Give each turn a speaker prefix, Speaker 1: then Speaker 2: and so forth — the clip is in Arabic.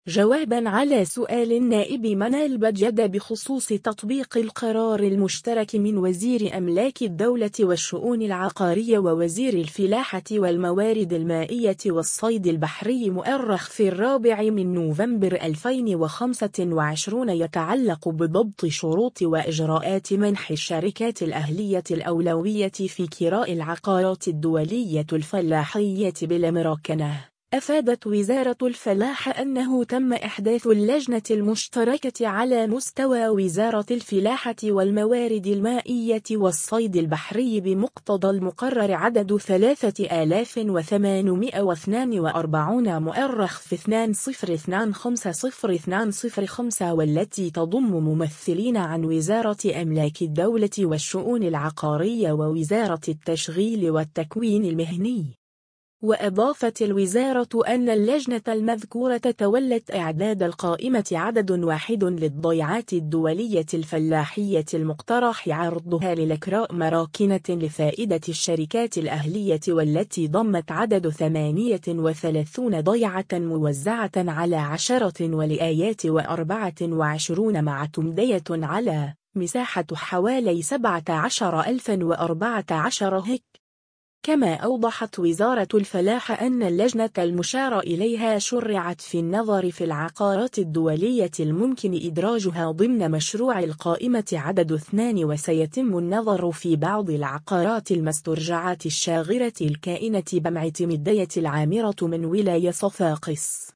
Speaker 1: جوابا على سؤال النائب منال بجدة بخصوص تطبيق القرار المشترك من وزير أملاك الدولة والشؤون العقارية ووزير الفلاحة والموارد المائية والصيد البحري مؤرخ في 4 نوفمبر 2025 يتعلق بضبط شروط وإجراءات منح الشركات الأهلية الأولوية في كراء العقارات الدولية الفلاحية بالمراكنة. أفادت وزارة الفلاحة أنه تم إحداث اللجنة المشتركة على مستوى وزارة الفلاحة والموارد المائية والصيد البحري بمقتضى المقرر عدد 3842 مؤرخ في 20250205 والتي تضم ممثلين عن وزارة أملاك الدولة والشؤون العقارية ووزارة التشغيل والتكوين المهني. وأضافت الوزارة أن اللجنة المذكورة تولت إعداد القائمة عدد واحد للضيعات الدولية الفلاحية المقترح عرضها للإكراء مراكنة لفائدة الشركات الأهلية والتي ضمت عدد 38 ضيعة موزعة على 10 ولايات و24 مع تمدية على مساحة حوالي 17,014 هكتار. كما أوضحت وزارة الفلاحة أن اللجنة المشار إليها شرعت في النظر في العقارات الدولية الممكن إدراجها ضمن مشروع القائمة عدد 2 وسيتم النظر في بعض العقارات المسترجعات الشاغرة الكائنة بمعتمدية العامرة من ولاية صفاقس.